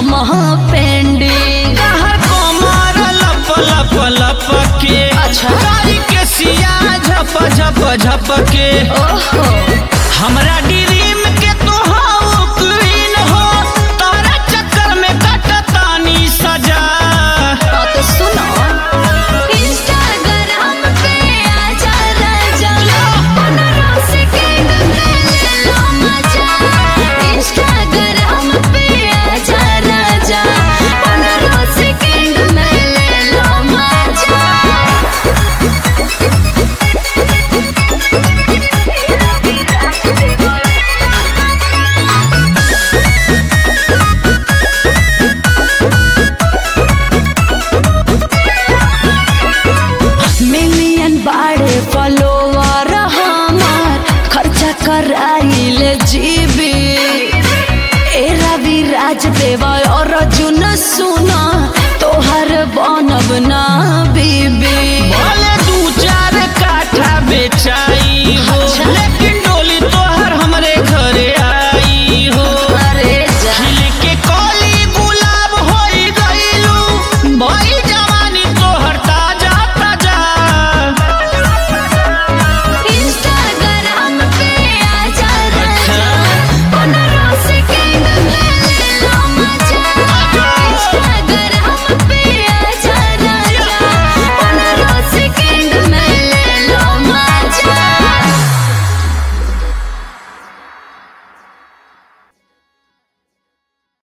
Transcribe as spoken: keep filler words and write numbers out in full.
हम पेंडिंग कमर लप लप लप के अच्छा के सिया झप झप झप के ओहो हमरा ड्रीम के तो हाउ क्वीन हो तारा चक्कर में कटतानी सजा तो सुनो इंस्टाग्राम पे आजा राजा पंद्रह सेकंड में ले लो मजा इंस्टाग्राम पे आजा राजा पंद्रह सेकंड में ले लो मजा मिलियन बाड़े फॉलोवर हमार खर्चा कराइल जीबी ए रवि राज देवा और अर्जुन सुना तोहर बनब ना बीबी